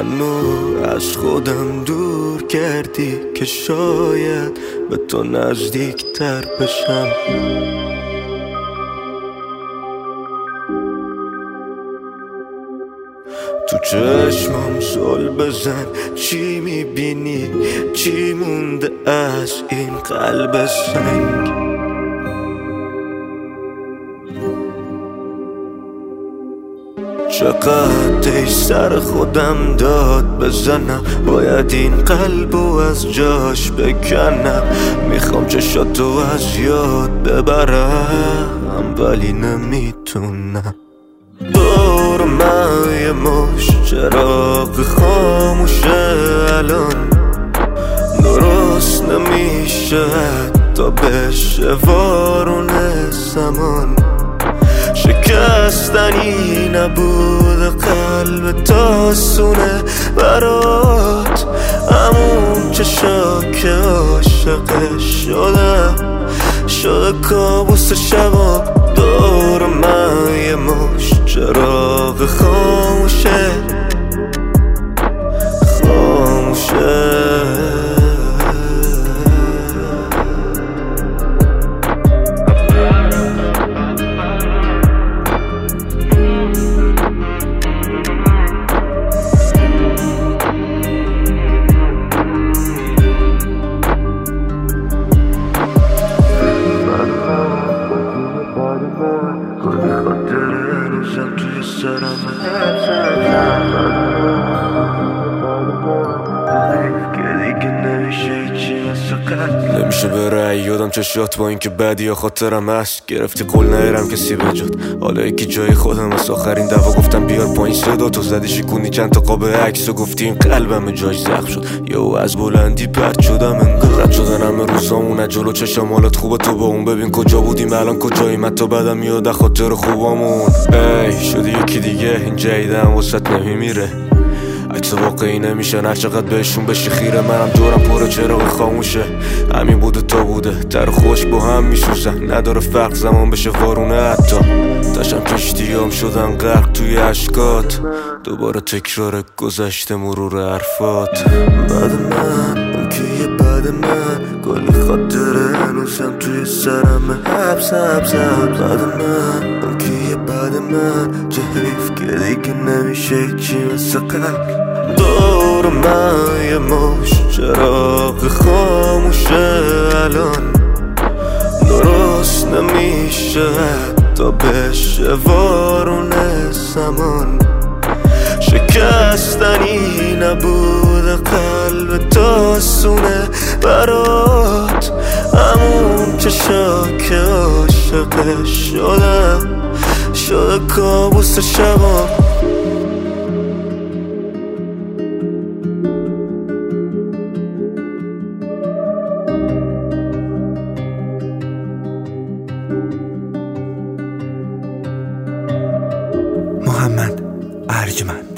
منو از خودم دور کردی که شاید به تو نزدیکتر بشم. تو چشمم زل بزن، چی میبینی؟ چی مونده از این قلب سنگ؟ چقدر ای سر خودم داد بزنم، باید این قلبو از جاش بکنم. میخوام چشاتو از یاد ببرم ولی نمیتونم. دور من یه مش چراغ خاموشه الان، درست نمیشه تا بشه وارون زمان. شکستنی نبود قلب تاسونه برات، همون چشا که عاشق شده کابوس شبا. دور من یه مش چراغ خاموشه نمیشه بره یادم چشات با اینکه بدی یا خاطرم هست. گرفتی قول نهرم کسی بجات، حالا یکی جای خودم از آخرین دفعه گفتم بیار پایین صدا تو زدی شکونی چند تا قاب عکس و گفتی این قلبم جاش زخم شد. یا از بلندی پرت شدم انگار رد شدن همه روزامونه جلو چشم. حالت خوبه تو با اون، ببین کجا بودیم الان کجاییم. حتی بعدم میاد خاطر خوبامون. ای شدی یکی دیگه، این جدیدم وسط نمیمیره. عکس واقعی نمیشن هر چقدر بهشون بشی خیره. منم دورم پر چراغ خاموشه، همین بوده تا بوده. تر خوش با هم میسوزن، نداره فرق زمان بشه وارونه. حتی داشتم کشتیام شدن غرق توی اشکات، دوباره تکرار گذشته مرور حرفات. بعد من اون کیه بعد من، کلی خاطره هنوزم توی سرم حبس. بعد من اون کیه بعد من، چه حیف که دیگه نمیشه چی مثل قبل. دور من یه مش چراغ خاموشه الان، درست نمیشه تا بشه وارون زمان. شکستنی نبود قلب تاسونه برات، همون چشا که عاشق شده کابوس شبا. محمد ارجمند.